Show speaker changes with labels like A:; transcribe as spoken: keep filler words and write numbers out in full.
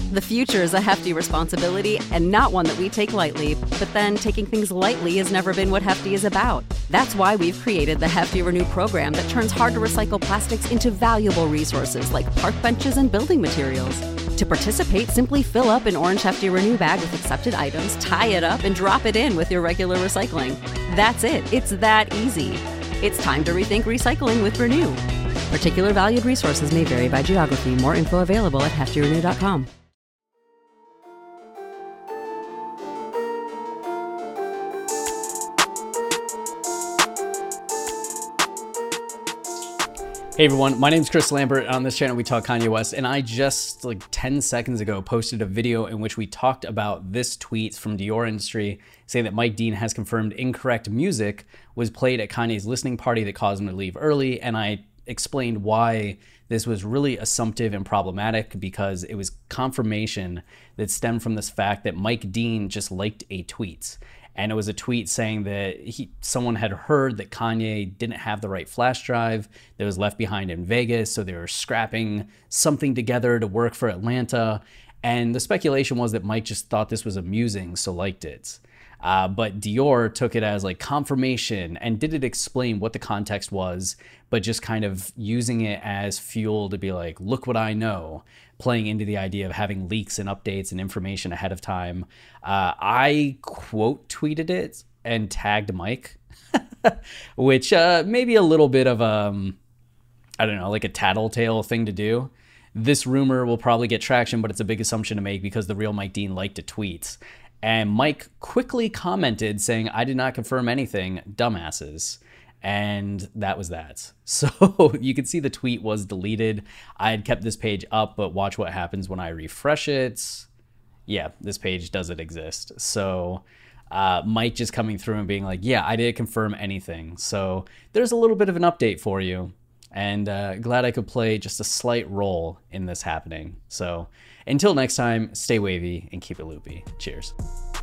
A: The future is a hefty responsibility and not one that we take lightly, but then taking things lightly has never been what Hefty is about. That's why we've created the Hefty Renew program that turns hard-to-recycle plastics into valuable resources like park benches and building materials. To participate, simply fill up an orange Hefty Renew bag with accepted items, tie it up, and drop it in with your regular recycling. That's it. It's that easy. It's time to rethink recycling with Renew. Particular valued resources may vary by geography. More info available at hefty renew dot com.
B: Hey everyone, my name is Chris Lambert. On this channel, we talk Kanye West, and I just like ten seconds ago posted a video in which we talked about this tweet from Dior Industry saying that Mike Dean has confirmed incorrect music was played at Kanye's listening party that caused him to leave early, and I explained why this was really assumptive and problematic because it was confirmation that stemmed from this fact that Mike Dean just liked a tweet. And it was a tweet saying that he, someone had heard that Kanye didn't have the right flash drive that was left behind in Vegas, so they were scrapping something together to work for Atlanta. And the speculation was that Mike just thought this was amusing, so liked it. Uh, but Dior took it as like confirmation and didn't explain what the context was, but just kind of using it as fuel to be like, look what I know, playing into the idea of having leaks and updates and information ahead of time. Uh, I quote tweeted it and tagged Mike, which uh, maybe a little bit of, um, I don't know, like a tattletale thing to do. This rumor will probably get traction, but it's a big assumption to make because the real Mike Dean liked a tweet. And Mike quickly commented saying, I did not confirm anything, dumbasses. And that was that. So you can see the tweet was deleted. I had kept this page up, but watch what happens when I refresh it. Yeah, this page doesn't exist. So uh, Mike just coming through and being like, yeah, I didn't confirm anything. So there's a little bit of an update for you. And uh, glad I could play just a slight role in this happening. So until next time, stay wavy and keep it loopy. Cheers.